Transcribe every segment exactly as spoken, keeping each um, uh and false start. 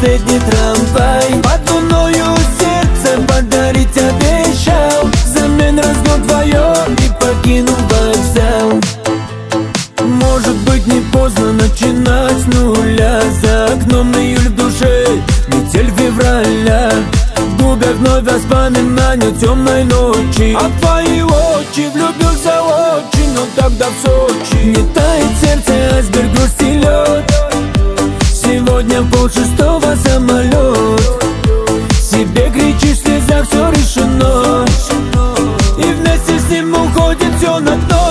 последний трамвай. Под луною сердце подарить обещал, взамен разгон вдвоем и покинул вокзал. Может быть, не поздно начинать с нуля. За окном июль в душе, метель февраля. В губах вновь воспоминания темной ночи. А в твои очи влюбился очень, но тогда в Сочи. Не тает сердце, айсберг, грусть и лед. Сегодня в полшестого самолет. Себе кричишь, в слезах все решено, и вместе с ним уходит все на дно.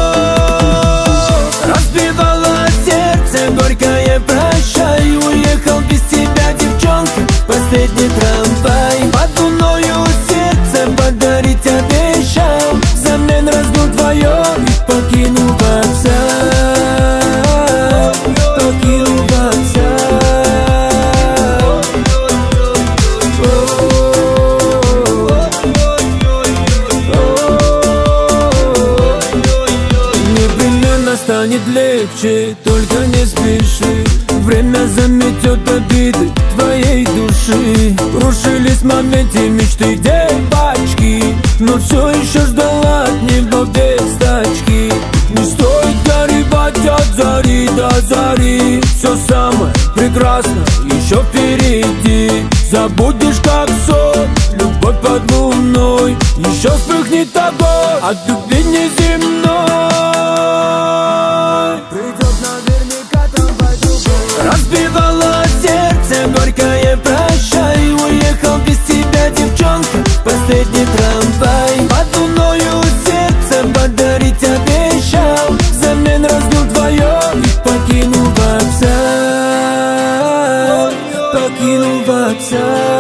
Разбивало сердце горькое прощай. Уехал без тебя, девчонка, последний трамвай. Под луною сердце подарить обещал, взамен разгул вдвоем и покинул вокзал. Покинул вокзал. Непременно станет легче, только не спеши. Время заметет обиды твоей души. Рушились в моменте мечты девочки, но все еще ждала от него весточки. Не стоит горевать от зари до зари. Все самое прекрасное еще впереди. Забудешь как сон, любовь под луной. Еще вспыхнет огонь от любви неземной. Придет наверняка трамвай другой. Разбивало сердце горькое прощай. Уехал без тебя, девчонка, последний трамвай. Под луною сердце подарить обещал, взамен разбил вдвоем и покинул вокзал. Покинул вокзал.